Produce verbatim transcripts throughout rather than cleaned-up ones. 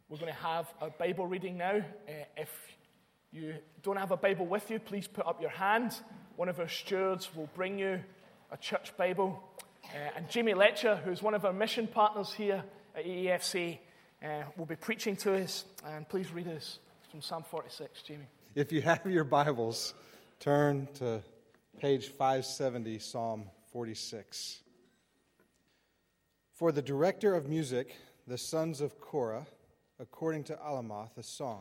We're going to have a Bible reading now. Uh, if you don't have a Bible with you, please put up your hand. One of our stewards will bring you a church Bible. Uh, and Jamie Letcher, who's one of our mission partners here at A E F C, uh, will be preaching to us. And please read us from Psalm forty-six, Jamie. If you have your Bibles, turn to page five seventy, Psalm forty-six. For the director of music, the sons of Korah, according to Alamoth, a song.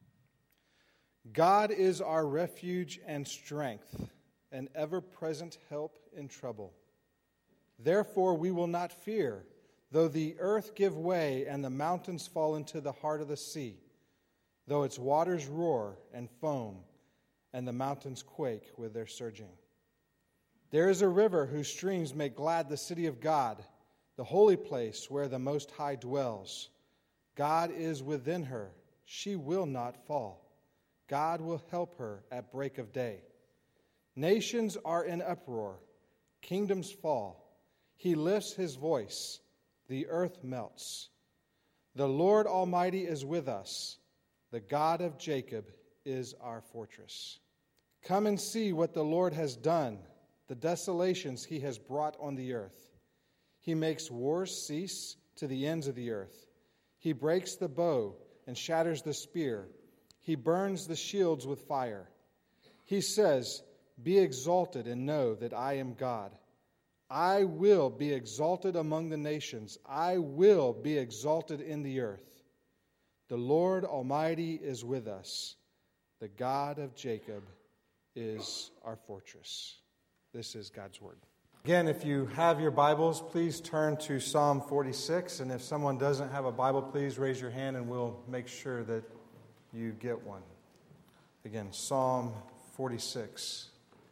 God is our refuge and strength, an ever-present help in trouble. Therefore we will not fear, though the earth give way and the mountains fall into the heart of the sea, though its waters roar and foam, and the mountains quake with their surging. There is a river whose streams make glad the city of God, the holy place where the Most High dwells. God is within her. She will not fall. God will help her at break of day. Nations are in uproar. Kingdoms fall. He lifts his voice. The earth melts. The Lord Almighty is with us. The God of Jacob is our fortress. Come and see what the Lord has done, the desolations he has brought on the earth. He makes wars cease to the ends of the earth. He breaks the bow and shatters the spear. He burns the shields with fire. He says, "Be exalted and know that I am God. I will be exalted among the nations. I will be exalted in the earth. The Lord Almighty is with us. The God of Jacob is our fortress." This is God's word. Again, if you have your Bibles, please turn to Psalm forty-six. And if someone doesn't have a Bible, please raise your hand and we'll make sure that you get one. Again, Psalm forty-six.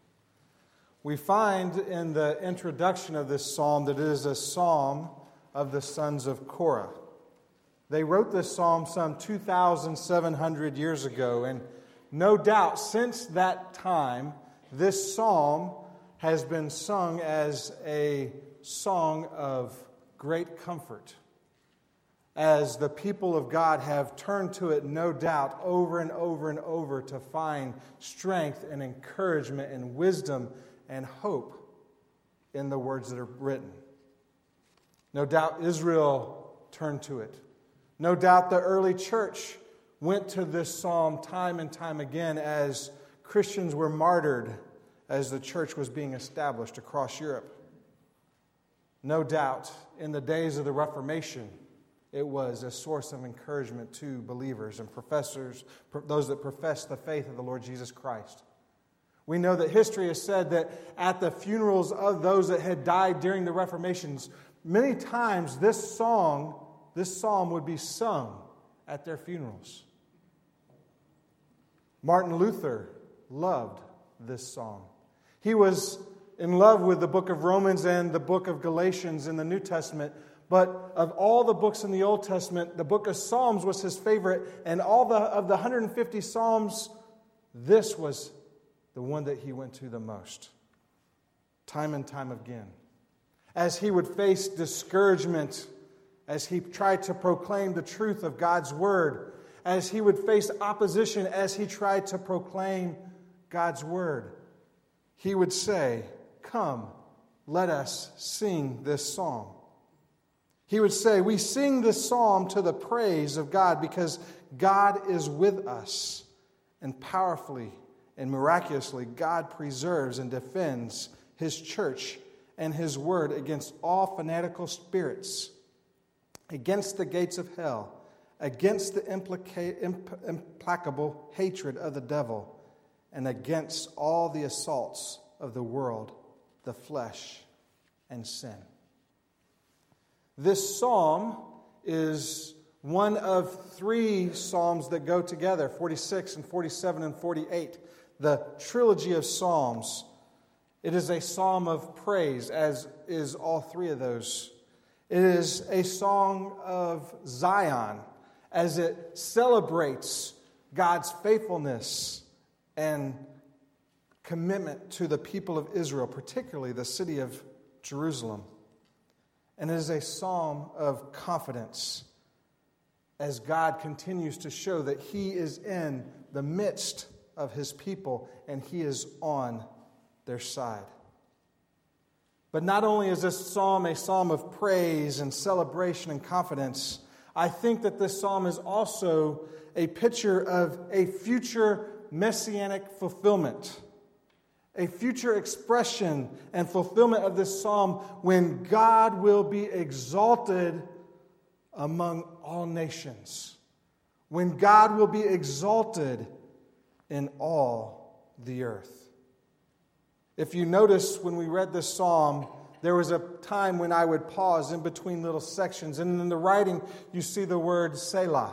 We find in the introduction of this psalm that it is a psalm of the sons of Korah. They wrote this psalm some two thousand seven hundred years ago, and no doubt since that time, this psalm has been sung as a song of great comfort, as the people of God have turned to it, no doubt, over and over and over to find strength and encouragement and wisdom and hope in the words that are written. No doubt Israel turned to it. No doubt the early church went to this psalm time and time again as Christians were martyred as the church was being established across Europe. No doubt in the days of the Reformation, it was a source of encouragement to believers and professors, those that profess the faith of the Lord Jesus Christ. We know that history has said that at the funerals of those that had died during the Reformations, many times this song, this psalm would be sung at their funerals. Martin Luther loved this psalm. He was in love with the book of Romans and the book of Galatians in the New Testament. But of all the books in the Old Testament, the book of Psalms was his favorite. And all the of the one hundred fifty Psalms, this was the one that he went to the most. Time and time again. As he would face discouragement, as he tried to proclaim the truth of God's word, as he would face opposition, as he tried to proclaim God's word, he would say, "Come, let us sing this psalm." He would say, we sing this psalm to the praise of God because God is with us. And powerfully and miraculously, God preserves and defends His church and His word against all fanatical spirits, against the gates of hell, against the implica- imp- implacable hatred of the devil, and against all the assaults of the world, the flesh, and sin. This psalm is one of three psalms that go together, forty-six and forty-seven and forty-eight, the trilogy of psalms. It is a psalm of praise, as is all three of those. It is a song of Zion, as it celebrates God's faithfulness and commitment to the people of Israel, particularly the city of Jerusalem. And it is a psalm of confidence as God continues to show that He is in the midst of His people and He is on their side. But not only is this psalm a psalm of praise and celebration and confidence, I think that this psalm is also a picture of a future messianic fulfillment. A future expression and fulfillment of this psalm when God will be exalted among all nations. When God will be exalted in all the earth. If you notice when we read this psalm, there was a time when I would pause in between little sections, and in the writing you see the word Selah.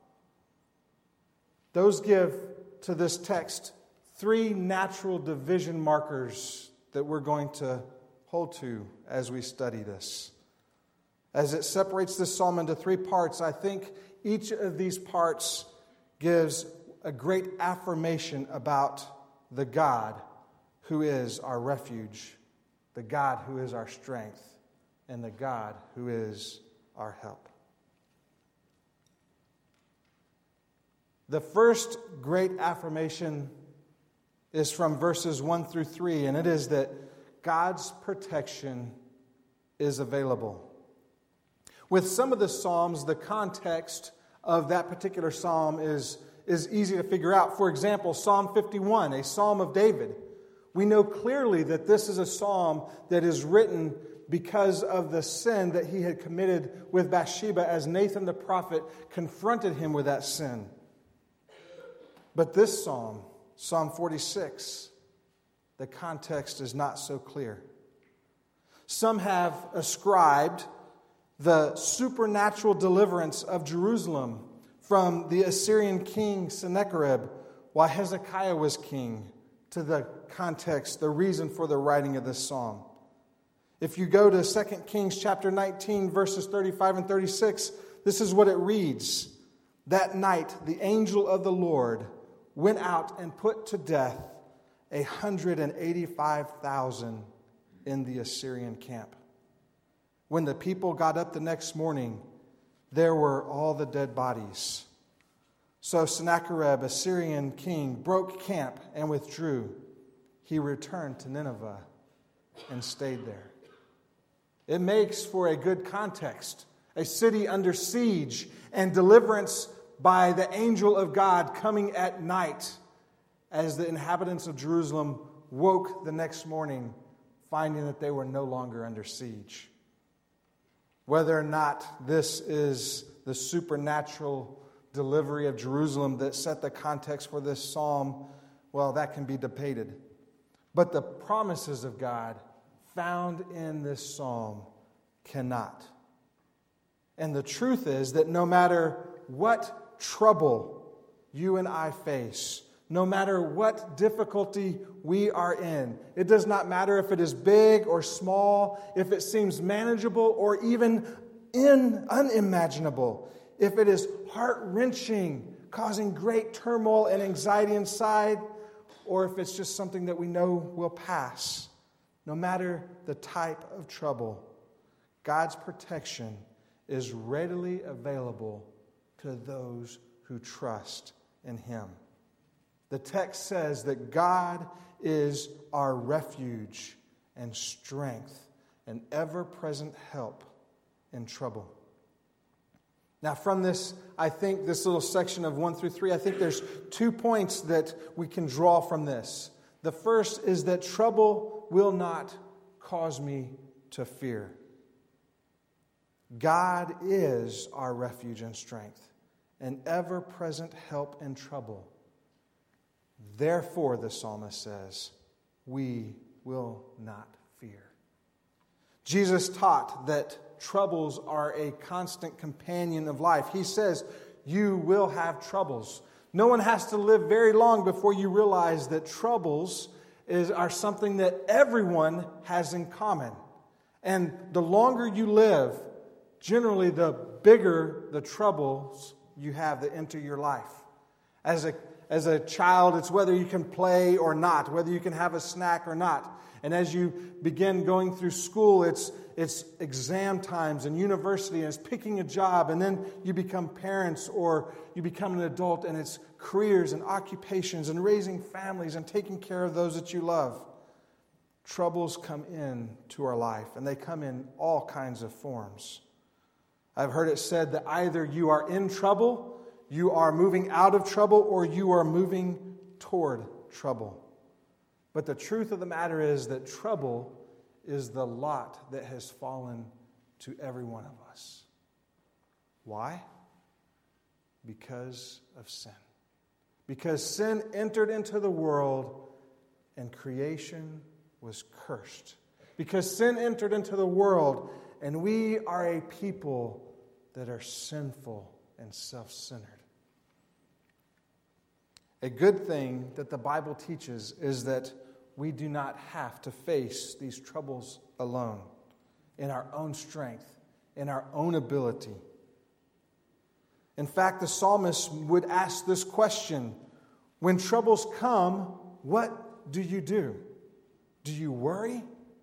Those give to this text three natural division markers that we're going to hold to as we study this. As it separates this psalm into three parts, I think each of these parts gives a great affirmation about the God who is our refuge, the God who is our strength, and the God who is our help. The first great affirmation is from verses one through three, and it is that God's protection is available. With some of the psalms, the context of that particular psalm is, is easy to figure out. For example, Psalm fifty-one, a psalm of David. We know clearly that this is a psalm that is written because of the sin that he had committed with Bathsheba as Nathan the prophet confronted him with that sin. But this psalm, Psalm forty-six, the context is not so clear. Some have ascribed the supernatural deliverance of Jerusalem from the Assyrian king Sennacherib while Hezekiah was king to the context, the reason for the writing of this psalm. If you go to Second Kings chapter nineteen, verses thirty-five and thirty-six, this is what it reads. That night the angel of the Lord went out and put to death a hundred and eighty-five thousand in the Assyrian camp. When the people got up the next morning, there were all the dead bodies. So Sennacherib, Assyrian king, broke camp and withdrew. He returned to Nineveh and stayed there. It makes for a good context. A city under siege and deliverance by the angel of God coming at night as the inhabitants of Jerusalem woke the next morning, finding that they were no longer under siege. Whether or not this is the supernatural delivery of Jerusalem that set the context for this psalm, well, that can be debated. But the promises of God found in this psalm cannot. And the truth is that no matter what trouble you and I face, no matter what difficulty we are in, it does not matter if it is big or small, if it seems manageable or even in, unimaginable, if it is heart-wrenching, causing great turmoil and anxiety inside, or if it's just something that we know will pass. No matter the type of trouble, God's protection is readily available to those who trust in Him. The text says that God is our refuge and strength and ever-present help in trouble. Now, from this, I think this little section of one through three, I think there's two points that we can draw from this. The first is that trouble will not cause me to fear. God is our refuge and strength, an ever-present help in trouble. Therefore, the psalmist says, we will not fear. Jesus taught that troubles are a constant companion of life. He says, you will have troubles. No one has to live very long before you realize that troubles is, are something that everyone has in common. And the longer you live, generally the bigger the troubles you have that enter your life. As a, as a child, it's whether you can play or not, whether you can have a snack or not. And as you begin going through school, it's it's exam times and university, and it's picking a job, and then you become parents or you become an adult, and it's careers and occupations and raising families and taking care of those that you love. Troubles come in to our life, and they come in all kinds of forms. I've heard it said that either you are in trouble, you are moving out of trouble, or you are moving toward trouble. But the truth of the matter is that trouble is the lot that has fallen to every one of us. Why? Because of sin. Because sin entered into the world and creation was cursed. Because sin entered into the world and we are a people that are sinful and self-centered. A good thing that the Bible teaches is that we do not have to face these troubles alone, in our own strength, in our own ability. In fact, the psalmist would ask this question: when troubles come, what do you do? Do you worry?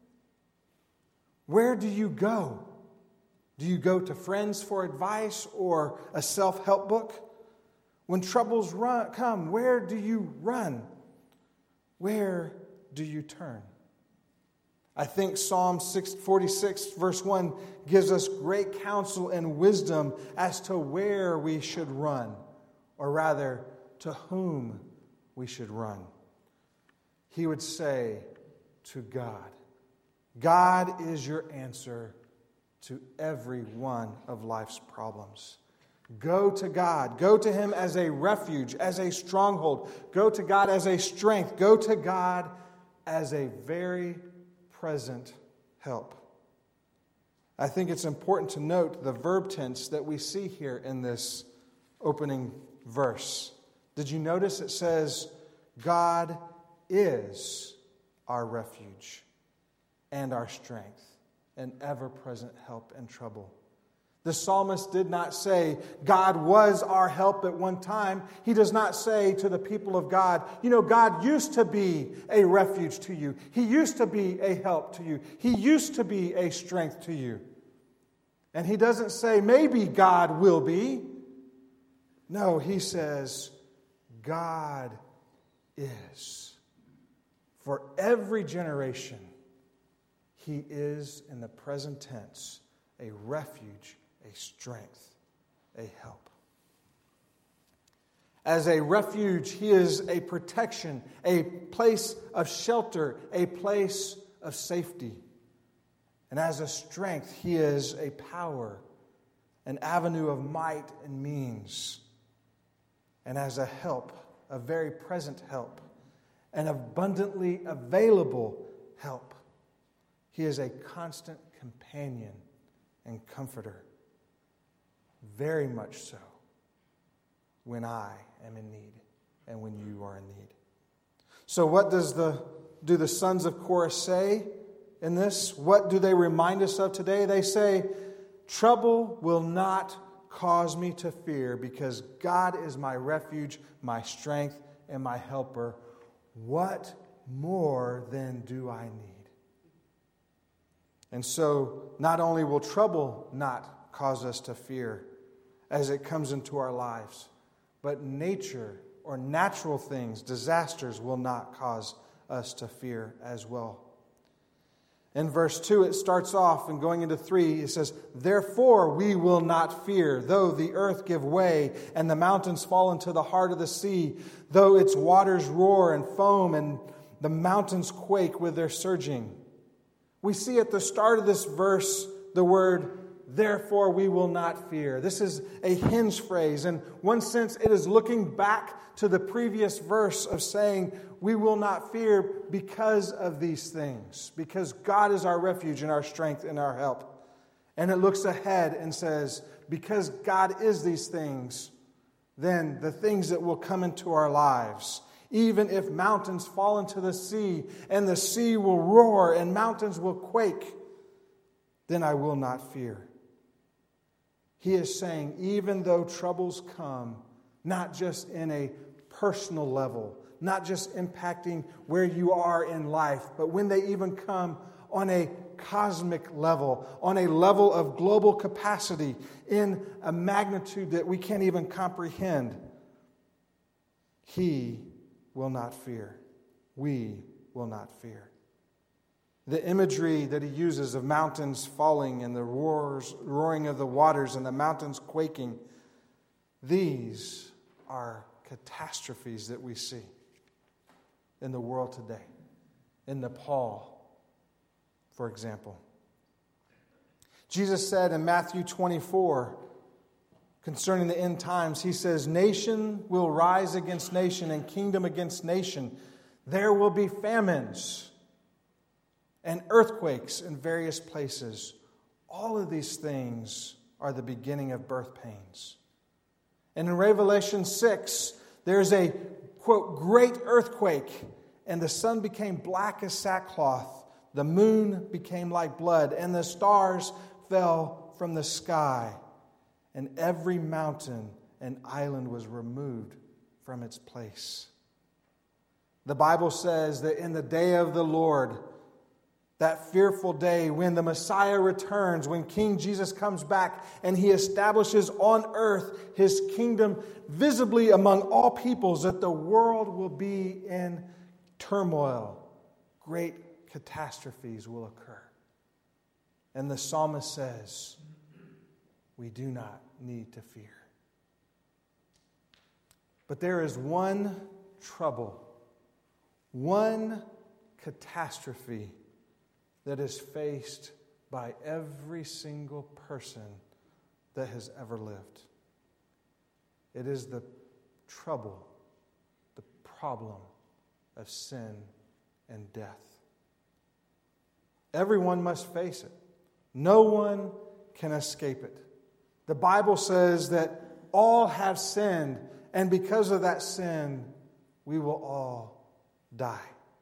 Where do you go? Do you go to friends for advice or a self-help book? When troubles run, come, where do you run? Where do you turn? I think Psalm forty-six, verse one, gives us great counsel and wisdom as to where we should run, or rather, to whom we should run. He would say, to God. God is your answer to every one of life's problems. Go to God. Go to Him as a refuge, as a stronghold. Go to God as a strength. Go to God as a very present help. I think it's important to note the verb tense that we see here in this opening verse. Did you notice it says, God is our refuge and our strength, an ever-present help in trouble. The psalmist did not say, God was our help at one time. He does not say to the people of God, you know, God used to be a refuge to you. He used to be a help to you. He used to be a strength to you. And he doesn't say, maybe God will be. No, he says, God is. For every generation, He is, in the present tense, a refuge, a strength, a help. As a refuge, He is a protection, a place of shelter, a place of safety. And as a strength, He is a power, an avenue of might and means. And as a help, a very present help, an abundantly available help. He is a constant companion and comforter. Very much so when I am in need and when you are in need. So what does the do the sons of Korah say in this? What do they remind us of today? They say, trouble will not cause me to fear because God is my refuge, my strength, and my helper. What more then do I need? And so, not only will trouble not cause us to fear as it comes into our lives, but nature or natural things, disasters, will not cause us to fear as well. In verse two, it starts off, and going into three, it says, therefore we will not fear, though the earth give way and the mountains fall into the heart of the sea, though its waters roar and foam and the mountains quake with their surging. We see at the start of this verse the word, therefore we will not fear. This is a hinge phrase. In one sense, it is looking back to the previous verse of saying, we will not fear because of these things, because God is our refuge and our strength and our help. And it looks ahead and says, because God is these things, then the things that will come into our lives, even if mountains fall into the sea and the sea will roar and mountains will quake, then I will not fear. He is saying, even though troubles come, not just in a personal level, not just impacting where you are in life, but when they even come on a cosmic level, on a level of global capacity, in a magnitude that we can't even comprehend, He will not fear. We will not fear. The imagery that he uses of mountains falling and the roars, roaring of the waters and the mountains quaking, these are catastrophes that we see in the world today. In Nepal, for example. Jesus said in Matthew twenty-four, concerning the end times, he says, "Nation will rise against nation and kingdom against nation. There will be famines and earthquakes in various places. All of these things are the beginning of birth pains." And in Revelation six, there's a, quote, great earthquake, and the sun became black as sackcloth. The moon became like blood, and the stars fell from the sky. And every mountain and island was removed from its place. The Bible says that in the day of the Lord, that fearful day when the Messiah returns, when King Jesus comes back and he establishes on earth his kingdom visibly among all peoples, that the world will be in turmoil. Great catastrophes will occur. And the psalmist says, we do not need to fear. But there is one trouble, one catastrophe that is faced by every single person that has ever lived. It is the trouble, the problem of sin and death. Everyone must face it. No one can escape it. The Bible says that all have sinned, and because of that sin, we will all die.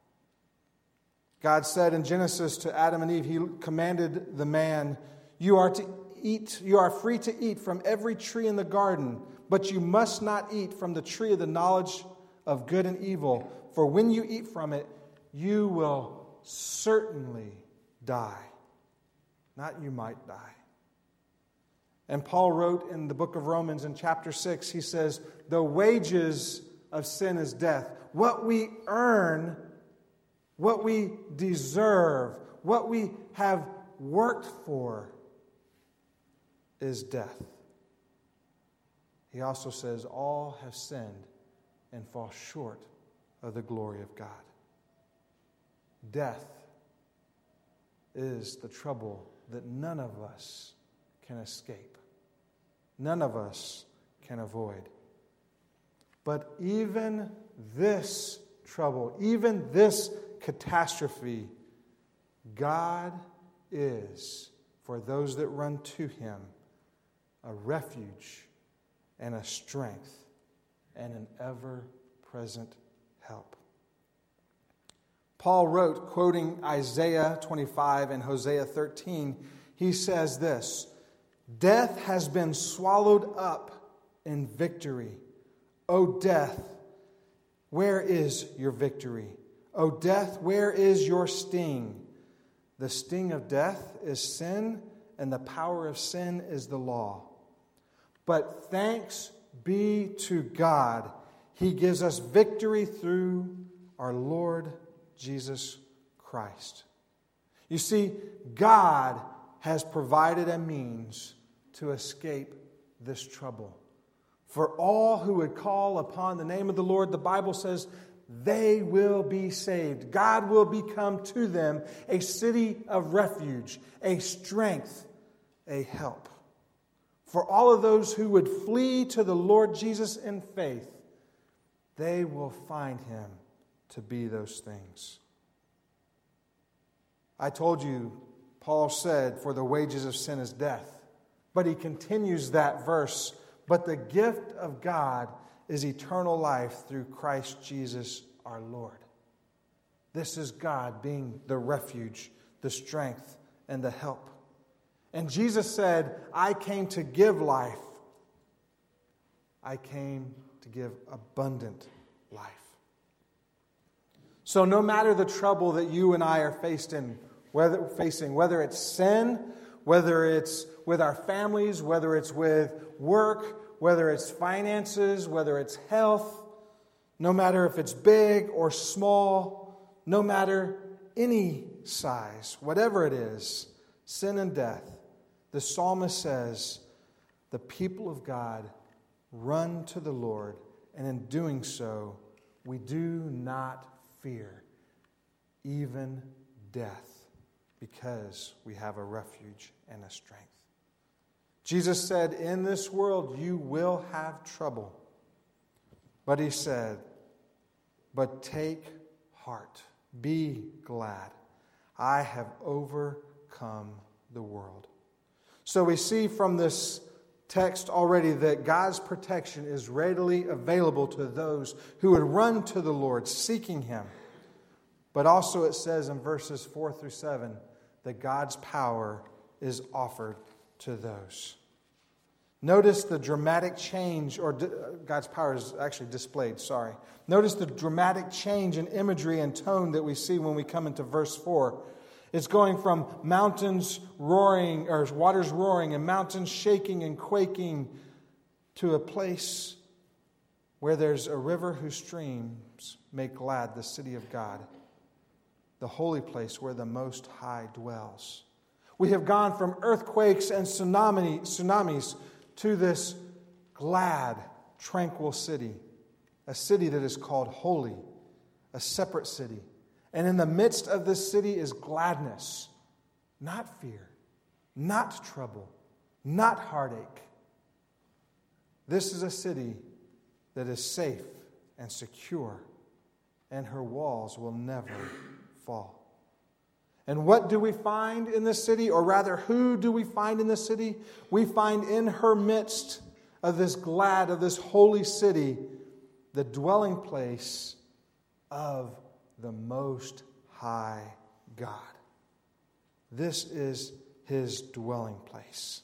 God said in Genesis to Adam and Eve, He commanded the man, you are to eat, you are free to eat from every tree in the garden, but you must not eat from the tree of the knowledge of good and evil, for when you eat from it, you will certainly die. Not you might die. And Paul wrote in the book of Romans in chapter six, he says, the wages of sin is death. What we earn, what we deserve, what we have worked for is death. He also says, all have sinned and fall short of the glory of God. Death is the trouble that none of us can escape. None of us can avoid. But even this trouble, even this catastrophe, God is, for those that run to Him, a refuge and a strength and an ever-present help. Paul wrote, quoting Isaiah twenty-five and Hosea thirteen, he says this, death has been swallowed up in victory. O death, where is your victory? O death, where is your sting? The sting of death is sin, and the power of sin is the law. But thanks be to God, He gives us victory through our Lord Jesus Christ. You see, God has provided a means to escape this trouble. For all who would call upon the name of the Lord, the Bible says, they will be saved. God will become to them a city of refuge, a strength, a help. For all of those who would flee to the Lord Jesus in faith, they will find Him to be those things. I told you, Paul said, for the wages of sin is death. But he continues that verse, but the gift of God is eternal life through Christ Jesus our Lord. This is God being the refuge, the strength, and the help. And Jesus said, I came to give life. I came to give abundant life. So no matter the trouble that you and I are faced in, whether facing, whether it's sin, whether it's with our families, whether it's with work, whether it's finances, whether it's health, no matter if it's big or small, no matter any size, whatever it is, sin and death, the psalmist says, the people of God run to the Lord, and in doing so, we do not fear even death, because we have a refuge and a strength. Jesus said, in this world you will have trouble. But he said, but take heart, be glad. I have overcome the world. So we see from this text already that God's protection is readily available to those who would run to the Lord, seeking Him. But also it says in verses four through seven that God's power is offered to those. Notice the dramatic change, or God's power is actually displayed, sorry. Notice the dramatic change in imagery and tone that we see when we come into verse four. It's going from mountains roaring, or waters roaring, and mountains shaking and quaking, to a place where there's a river whose streams make glad the city of God, the holy place where the Most High dwells. We have gone from earthquakes and tsunami, tsunamis to this glad, tranquil city, a city that is called holy, a separate city. And in the midst of this city is gladness, not fear, not trouble, not heartache. This is a city that is safe and secure, and her walls will never fall. And what do we find in this city? Or rather, who do we find in this city? We find in her midst of this glad, of this holy city, the dwelling place of the Most High God. This is His dwelling place.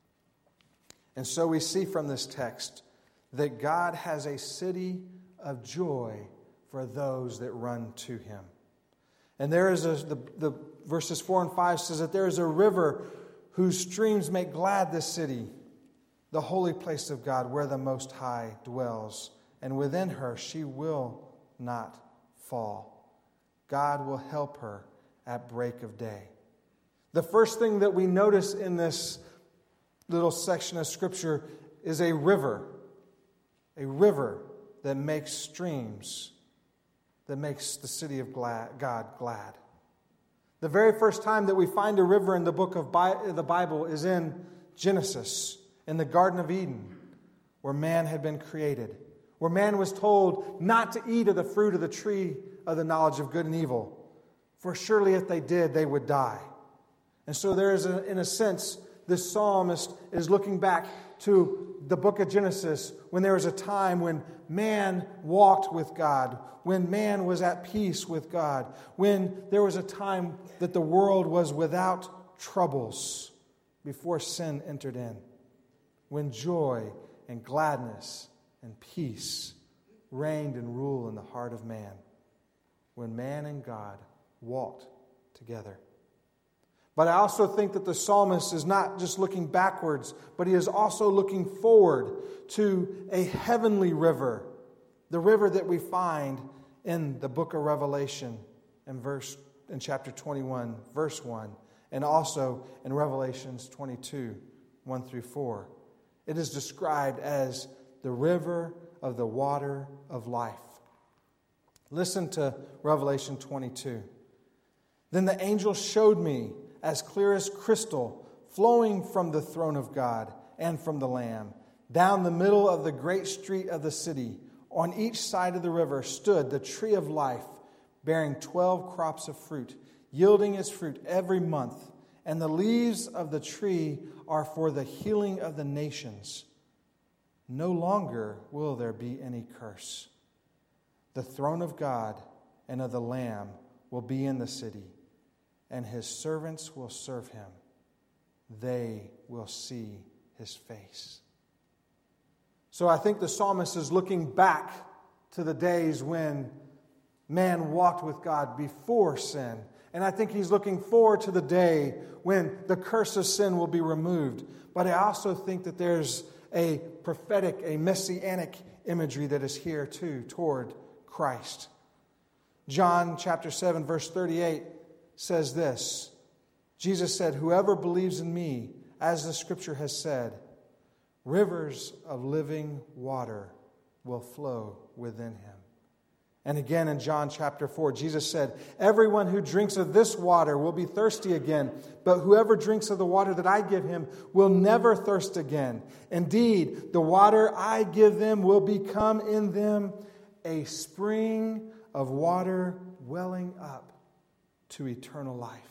And so we see from this text that God has a city of joy for those that run to Him. And there is a, the, the verses four and five says that there is a river whose streams make glad this city, the holy place of God, where the Most High dwells. And within her she will not fall. God will help her at break of day. The first thing that we notice in this little section of Scripture is a river. A river that makes streams, that makes the city of glad, God glad. The very first time that we find a river in the book of Bi- the Bible is in Genesis, in the Garden of Eden, where man had been created, where man was told not to eat of the fruit of the tree of the knowledge of good and evil, for surely if they did, they would die. And so there is, a, in a sense, this psalmist is looking back to the book of Genesis, when there was a time when man walked with God, when man was at peace with God, when there was a time that the world was without troubles before sin entered in, when joy and gladness and peace reigned and ruled in the heart of man, when man and God walked together. But I also think that the psalmist is not just looking backwards, but he is also looking forward to a heavenly river, the river that we find in the book of Revelation in verse in chapter twenty-one, verse one, and also in Revelations twenty-two, one through four. It is described as the river of the water of life. Listen to Revelation twenty-two. Then the angel showed me, as clear as crystal, flowing from the throne of God and from the Lamb, down the middle of the great street of the city, on each side of the river stood the tree of life, bearing twelve crops of fruit, yielding its fruit every month. And the leaves of the tree are for the healing of the nations. No longer will there be any curse. The throne of God and of the Lamb will be in the city, and His servants will serve Him. They will see His face. So I think the psalmist is looking back to the days when man walked with God before sin. And I think he's looking forward to the day when the curse of sin will be removed. But I also think that there's a prophetic, a messianic imagery that is here too toward Christ. John chapter seven, verse thirty-eight says this. Jesus said, "Whoever believes in me, as the scripture has said, rivers of living water will flow within him." And again in John chapter four, Jesus said, "Everyone who drinks of this water will be thirsty again, but whoever drinks of the water that I give him will never thirst again. Indeed, the water I give them will become in them a spring of water welling up to eternal life."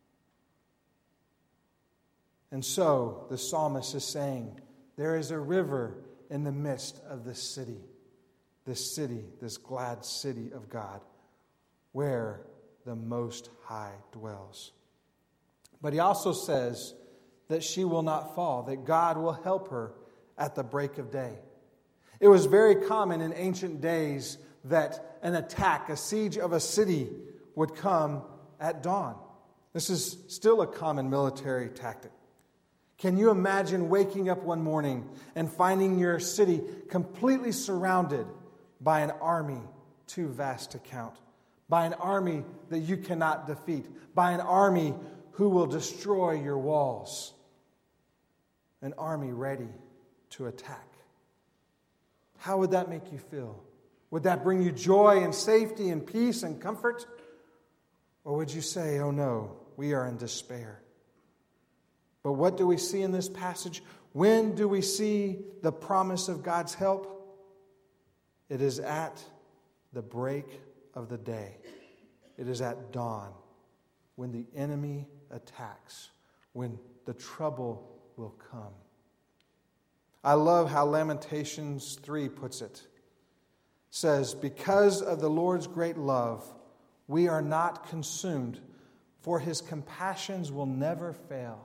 And so the psalmist is saying, there is a river in the midst of this city. This city, this glad city of God, where the Most High dwells. But he also says that she will not fall, that God will help her at the break of day. It was very common in ancient days that an attack, a siege of a city would come at dawn. This is still a common military tactic. Can you imagine waking up one morning and finding your city completely surrounded by an army too vast to count, by an army that you cannot defeat, by an army who will destroy your walls, an army ready to attack? How would that make you feel? Would that bring you joy and safety and peace and comfort? Or would you say, "Oh no, we are in despair"? But what do we see in this passage? When do we see the promise of God's help? It is at the break of the day. It is at dawn, when the enemy attacks, when the trouble will come. I love how Lamentations three puts it. It says, "Because of the Lord's great love, we are not consumed, for his compassions will never fail.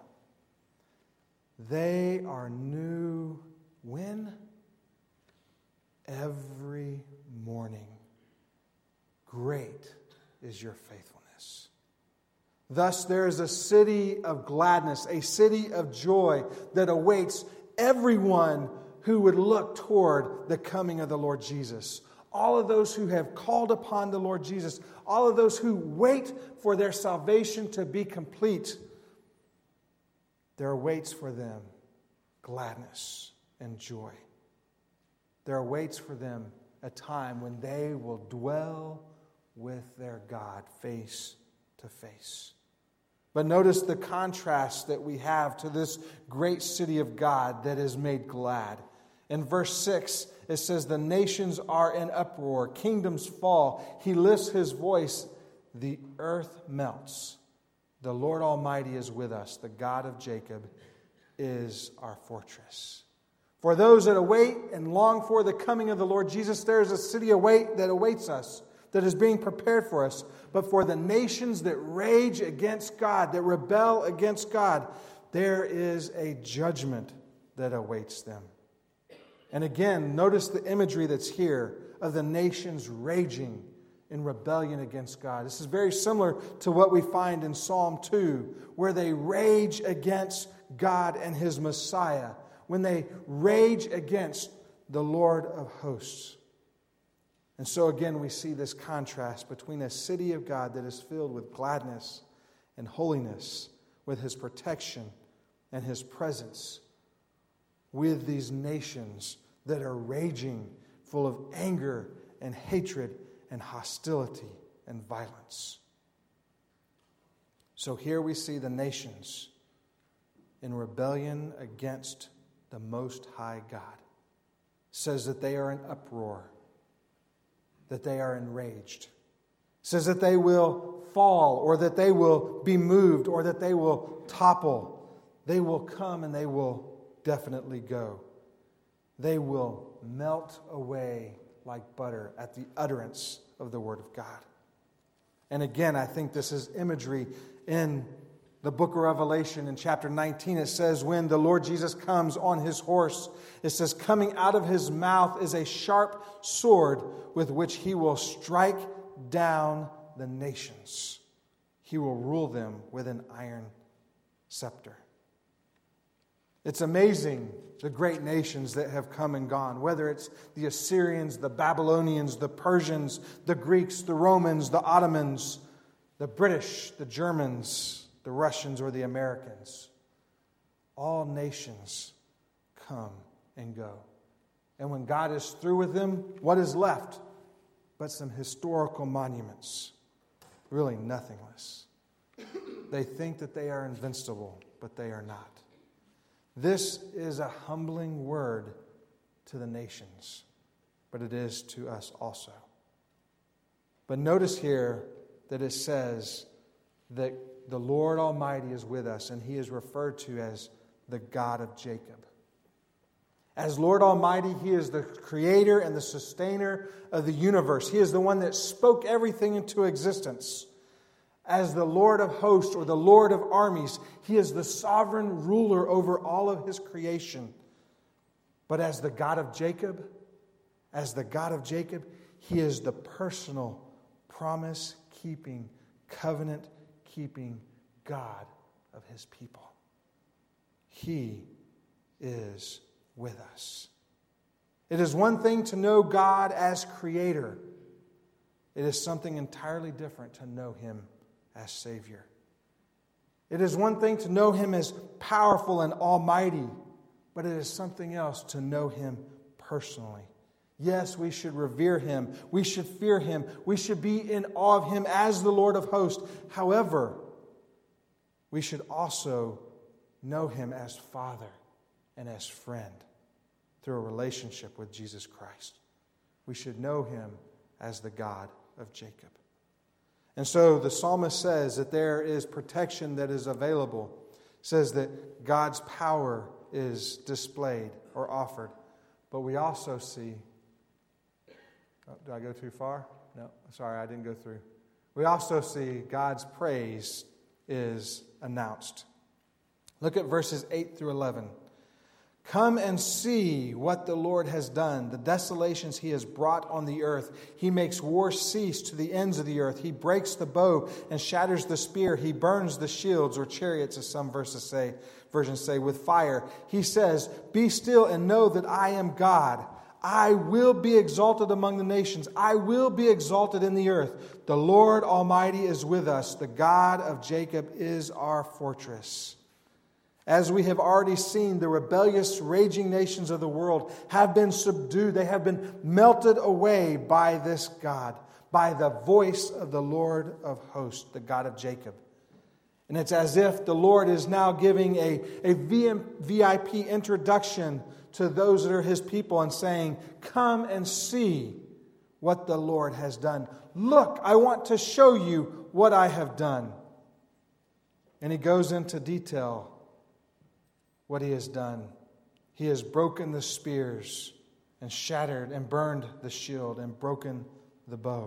They are new," when? "Every morning. Great is your faithfulness." Thus there is a city of gladness, a city of joy that awaits everyone who would look toward the coming of the Lord Jesus. All of those who have called upon the Lord Jesus, all of those who wait for their salvation to be complete, there awaits for them gladness and joy. There awaits for them a time when they will dwell with their God face to face. But notice the contrast that we have to this great city of God that is made glad. In verse six, it says, "The nations are in uproar, kingdoms fall. He lifts his voice, the earth melts. The Lord Almighty is with us. The God of Jacob is our fortress." For those that await and long for the coming of the Lord Jesus, there is a city await that awaits us, that is being prepared for us. But for the nations that rage against God, that rebel against God, there is a judgment that awaits them. And again, notice the imagery that's here of the nations raging in rebellion against God. This is very similar to what we find in Psalm two, where they rage against God and his Messiah, when they rage against the Lord of hosts. And so again, we see this contrast between a city of God that is filled with gladness and holiness, with his protection and his presence, with these nations that are raging, full of anger and hatred and hostility and violence. So here we see the nations in rebellion against the Most High God. It says that they are in uproar, that they are enraged. It says that they will fall, or that they will be moved, or that they will topple. They will come and they will definitely go. They will melt away like butter at the utterance of the Word of God. And again, I think this is imagery in The book of Revelation in chapter nineteen, it says, when the Lord Jesus comes on his horse, it says, coming out of his mouth is a sharp sword with which he will strike down the nations. He will rule them with an iron scepter. It's amazing the great nations that have come and gone, whether it's the Assyrians, the Babylonians, the Persians, the Greeks, the Romans, the Ottomans, the British, the Germans, the Russians, or the Americans. All nations come and go. And when God is through with them, what is left but some historical monuments? Really nothingness. They think that they are invincible, but they are not. This is a humbling word to the nations, but it is to us also. But notice here that it says that the Lord Almighty is with us, and He is referred to as the God of Jacob. As Lord Almighty, He is the creator and the sustainer of the universe. He is the one that spoke everything into existence. As the Lord of hosts, or the Lord of armies, He is the sovereign ruler over all of His creation. But as the God of Jacob, as the God of Jacob, He is the personal, promise-keeping, covenant-keeping God of His people. He is with us. It is one thing to know God as creator. It is something entirely different to know Him as Savior. It is one thing to know Him as powerful and almighty, but it is something else to know Him personally. Yes, we should revere Him. We should fear Him. We should be in awe of Him as the Lord of hosts. However, we should also know Him as Father and as friend through a relationship with Jesus Christ. We should know Him as the God of Jacob. And so the psalmist says that there is protection that is available. It says that God's power is displayed or offered. But we also see... Oh, did I go too far? No, sorry, I didn't go through. We also see God's praise is announced. Look at verses eight through eleven. Come and see what the Lord has done, the desolations He has brought on the earth. He makes war cease to the ends of the earth. He breaks the bow and shatters the spear. He burns the shields or chariots, as some verses say, versions say, with fire. He says, be still and know that I am God. I will be exalted among the nations. I will be exalted in the earth. The Lord Almighty is with us. The God of Jacob is our fortress. As we have already seen, the rebellious, raging nations of the world have been subdued. They have been melted away by this God, by the voice of the Lord of hosts, the God of Jacob. And it's as if the Lord is now giving a, a V I P introduction to those that are His people and saying, come and see what the Lord has done. Look, I want to show you what I have done. And He goes into detail what He has done. He has broken the spears and shattered and burned the shield and broken the bow.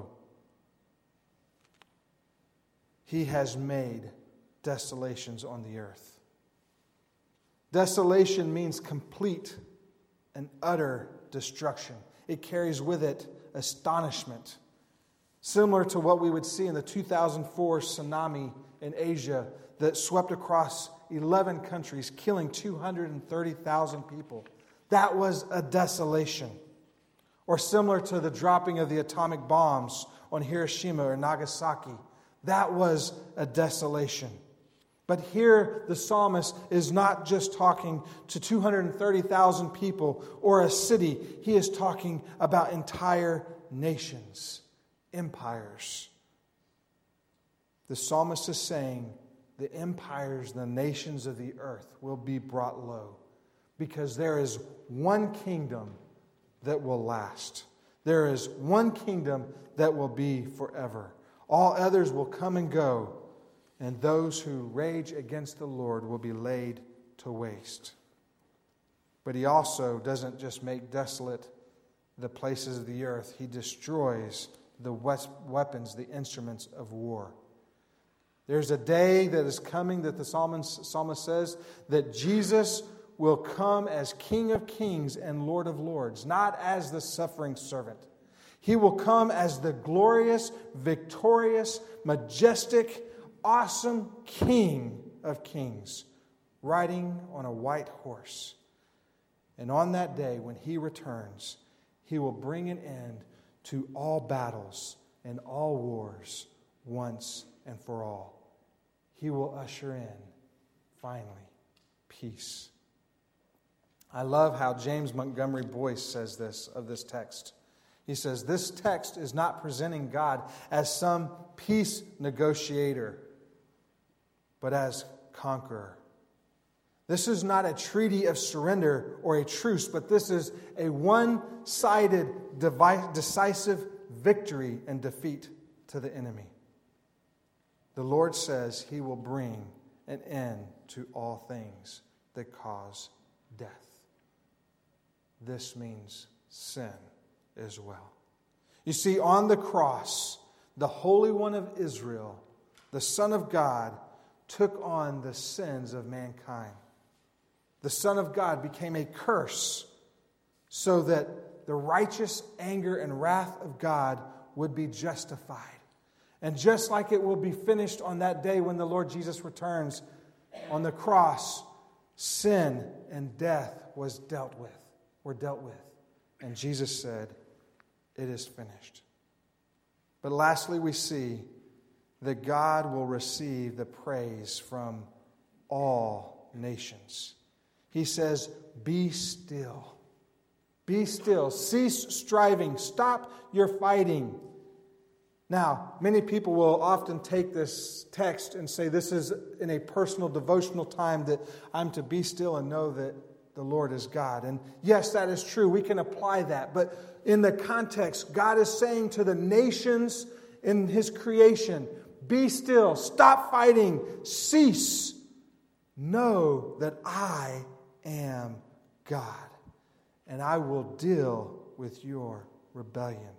He has made desolations on the earth. Desolation means complete and utter destruction. It carries with it astonishment. Similar to what we would see in the two thousand four tsunami in Asia that swept across eleven countries, killing two hundred thirty thousand people. That was a desolation. Or similar to the dropping of the atomic bombs on Hiroshima or Nagasaki. That was a desolation. But here the psalmist is not just talking to two hundred thirty thousand people or a city. He is talking about entire nations, empires. The psalmist is saying the empires, the nations of the earth will be brought low because there is one kingdom that will last. There is one kingdom that will be forever. All others will come and go, and those who rage against the Lord will be laid to waste. But He also doesn't just make desolate the places of the earth. He destroys the weapons, the instruments of war. There's a day that is coming that the psalmist, psalmist says that Jesus will come as King of Kings and Lord of Lords, not as the suffering servant. He will come as the glorious, victorious, majestic, awesome King of Kings, riding on a white horse. And on that day, when He returns, He will bring an end to all battles and all wars once and for all. He will usher in, finally, peace. I love how James Montgomery Boyce says this of this text. He says, this text is not presenting God as some peace negotiator, but as conqueror. This is not a treaty of surrender or a truce, but this is a one-sided, decisive victory and defeat to the enemy. The Lord says He will bring an end to all things that cause death. This means sin as well. You see, on the cross, the Holy One of Israel, the Son of God, took on the sins of mankind. The Son of God became a curse so that the righteous anger and wrath of God would be justified. And just like it will be finished on that day when the Lord Jesus returns on the cross, sin and death was dealt with, were dealt with. And Jesus said, it is finished. But lastly, we see that God will receive the praise from all nations. He says, be still. Be still. Cease striving. Stop your fighting. Now, many people will often take this text and say this is in a personal devotional time that I'm to be still and know that the Lord is God. And yes, that is true. We can apply that. But in the context, God is saying to the nations in His creation, be still, stop fighting, cease. Know that I am God, and I will deal with your rebellion.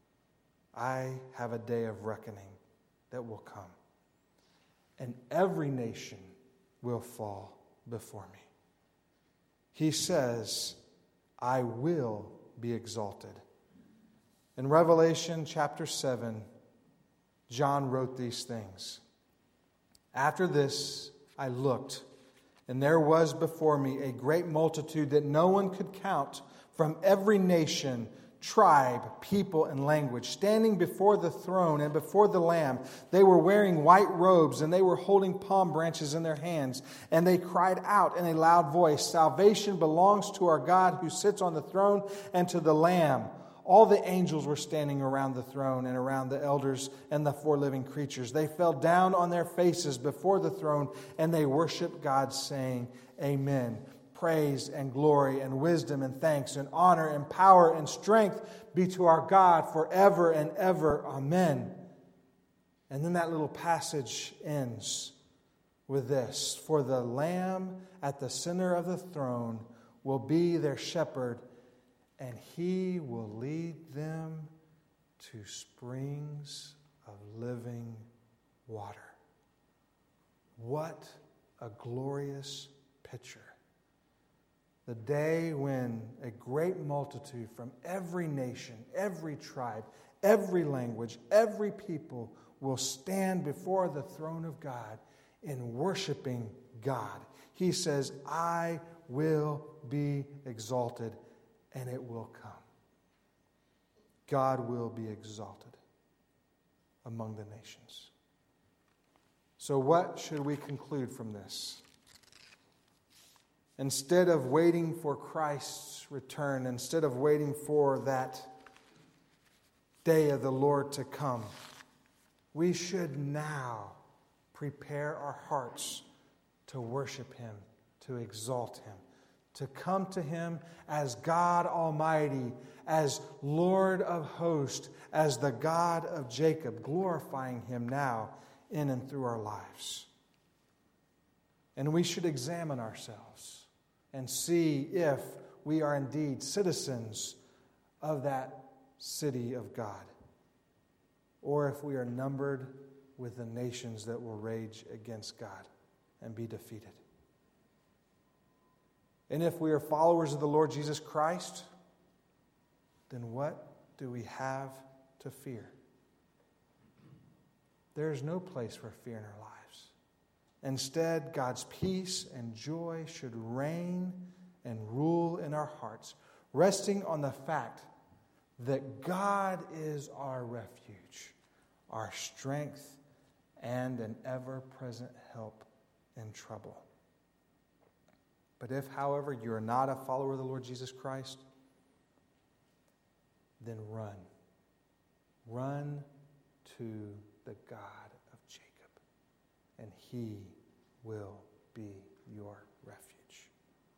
I have a day of reckoning that will come, and every nation will fall before me. He says, I will be exalted. In Revelation chapter seven, John wrote these things. After this, I looked, and there was before me a great multitude that no one could count, from every nation, tribe, people, and language, standing before the throne and before the Lamb. They were wearing white robes, and they were holding palm branches in their hands. And they cried out in a loud voice, salvation belongs to our God who sits on the throne and to the Lamb. All the angels were standing around the throne and around the elders and the four living creatures. They fell down on their faces before the throne, and they worshiped God, saying, Amen. Praise and glory and wisdom and thanks and honor and power and strength be to our God forever and ever. Amen. And then that little passage ends with this. For the Lamb at the center of the throne will be their shepherd, and He will lead them to springs of living water. What a glorious picture. The day when a great multitude from every nation, every tribe, every language, every people will stand before the throne of God in worshiping God. He says, I will be exalted, and it will come. God will be exalted among the nations. So what should we conclude from this? Instead of waiting for Christ's return, instead of waiting for that day of the Lord to come, we should now prepare our hearts to worship Him, to exalt Him, to come to Him as God Almighty, as Lord of hosts, as the God of Jacob, glorifying Him now in and through our lives. And we should examine ourselves and see if we are indeed citizens of that city of God, or if we are numbered with the nations that will rage against God and be defeated. And if we are followers of the Lord Jesus Christ, then what do we have to fear? There is no place for fear in our lives. Instead, God's peace and joy should reign and rule in our hearts, resting on the fact that God is our refuge, our strength, and an ever-present help in trouble. But if, however, you are not a follower of the Lord Jesus Christ, then run. Run to the God of Jacob, and He will be your